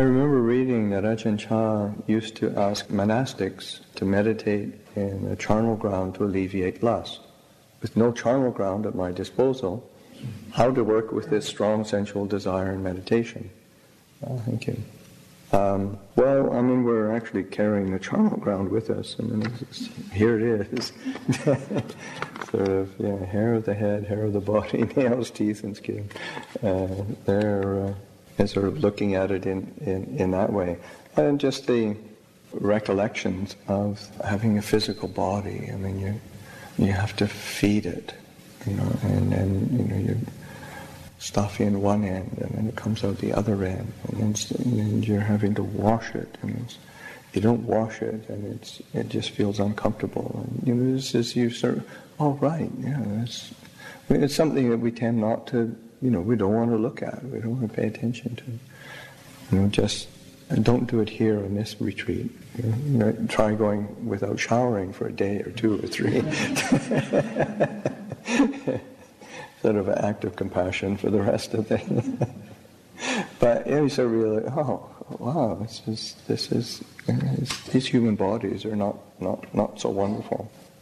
remember reading that Ajahn Chah used to ask monastics to meditate in a charnel ground to alleviate lust. With no charnel ground at my disposal, how to work with this strong sensual desire in meditation? Thank you. We're actually carrying the charnel ground with us. Here it is. Sort of, hair of the head, hair of the body, nails, teeth, and skin. They're sort of looking at it in that way. And just the recollections of having a physical body. I mean, you have to feed it, and you stuff in one end, and then it comes out the other end, and then you're having to wash it, and you don't wash it, and it just feels uncomfortable. And this is you sort of, it's something that we tend not to, we don't want to look at, we don't want to pay attention to. Just don't do it here in this retreat. Try going without showering for a day or 2 or 3. Sort of an act of compassion for the rest of things. But you sort of realize, wow, these human bodies are not so wonderful.